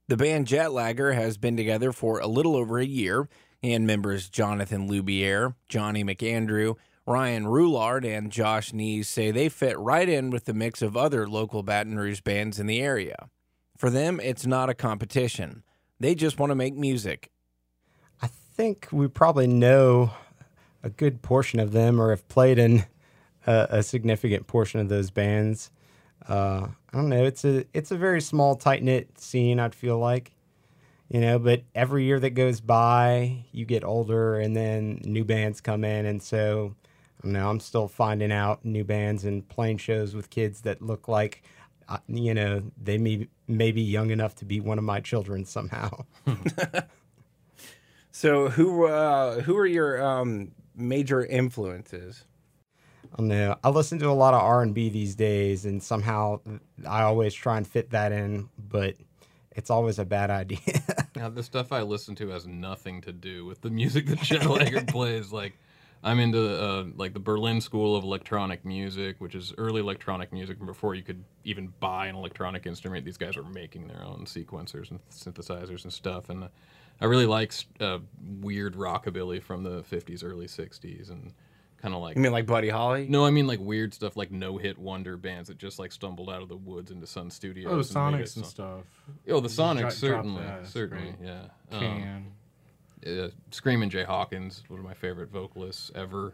The band Jetlagger has been together for a little over a year, and members Jonathan Loubier, Johnny McAndrew, Ryan Roulard, and Josh Nees say they fit right in with the mix of other local Baton Rouge bands in the area. For them, it's not a competition. They just want to make music. I think we probably know a good portion of them or have played in a significant portion of those bands. I don't know. It's a very small, tight-knit scene, I'd feel like. But every year that goes by, you get older and then new bands come in. And so, I don't know, I'm still finding out new bands and playing shows with kids that look like, they may be young enough to be one of my children somehow. So who are your major influences? I don't know. I listen to a lot of R&B these days, and somehow I always try and fit that in, but it's always a bad idea. Now, the stuff I listen to has nothing to do with the music that Jetlagger plays. Like, I'm into the Berlin School of Electronic Music, which is early electronic music before you could even buy an electronic instrument. These guys were making their own sequencers and synthesizers and stuff, and I really like weird rockabilly from the 50s, early 60s, and kind of like... You mean like Buddy Holly? No, I mean like weird stuff like no-hit wonder bands that just like stumbled out of the woods into Sun Studios. Oh, the Sonics and stuff. Oh, the Sonics, Drop certainly, that, certainly, great. yeah. Screamin' Jay Hawkins, one of my favorite vocalists ever.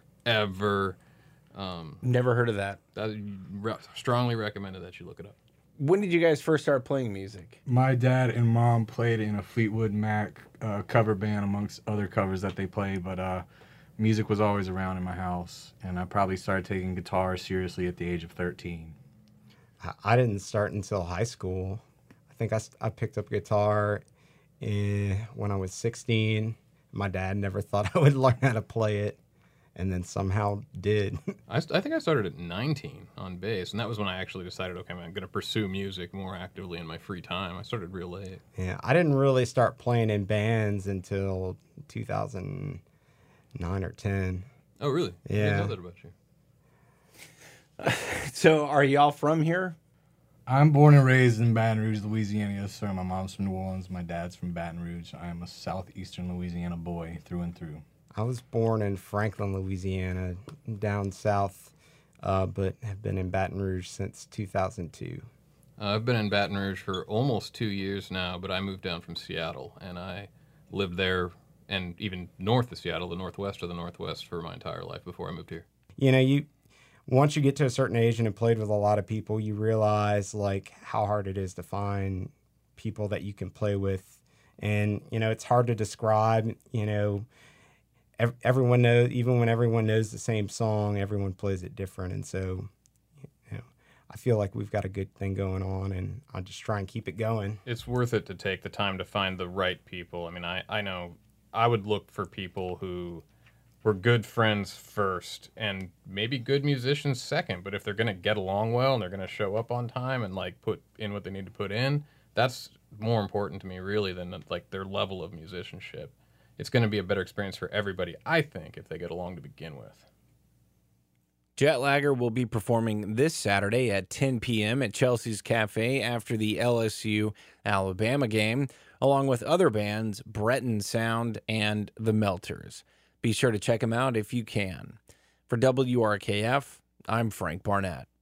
Never heard of that. Strongly recommended that you look it up. When did you guys first start playing music? My dad and mom played in a Fleetwood Mac cover band amongst other covers that they played, but music was always around in my house, and I probably started taking guitar seriously at the age of 13. I didn't start until high school. I think I picked up guitar when I was 16. My dad never thought I would learn how to play it, and then somehow did. I think I started at 19 on bass, and that was when I actually decided, okay, I'm going to pursue music more actively in my free time. I started real late. Yeah, I didn't really start playing in bands until 2009 or 10. Oh, really? Yeah. I didn't know that about you. So are y'all from here? I'm born and raised in Baton Rouge, Louisiana. Yes, sir. My mom's from New Orleans. My dad's from Baton Rouge. I am a southeastern Louisiana boy through and through. I was born in Franklin, Louisiana, down south, but have been in Baton Rouge since 2002. I've been in Baton Rouge for almost 2 years now, but I moved down from Seattle, and I lived there and even north of Seattle, the northwest of the Northwest, for my entire life before I moved here. Once you get to a certain age and have played with a lot of people, you realize like how hard it is to find people that you can play with. And, it's hard to describe, everyone knows, even when everyone knows the same song, everyone plays it different. And so, I feel like we've got a good thing going on, and I'll just try and keep it going. It's worth it to take the time to find the right people. I mean, I know I would look for people who were good friends first and maybe good musicians second, but if they're going to get along well and they're going to show up on time and like put in what they need to put in, that's more important to me really than like their level of musicianship. It's going to be a better experience for everybody, I think, if they get along to begin with. Jetlagger will be performing this Saturday at 10 p.m. at Chelsea's Cafe after the LSU-Alabama game, along with other bands Breton Sound and The Melters. Be sure to check them out if you can. For WRKF, I'm Frank Barnett.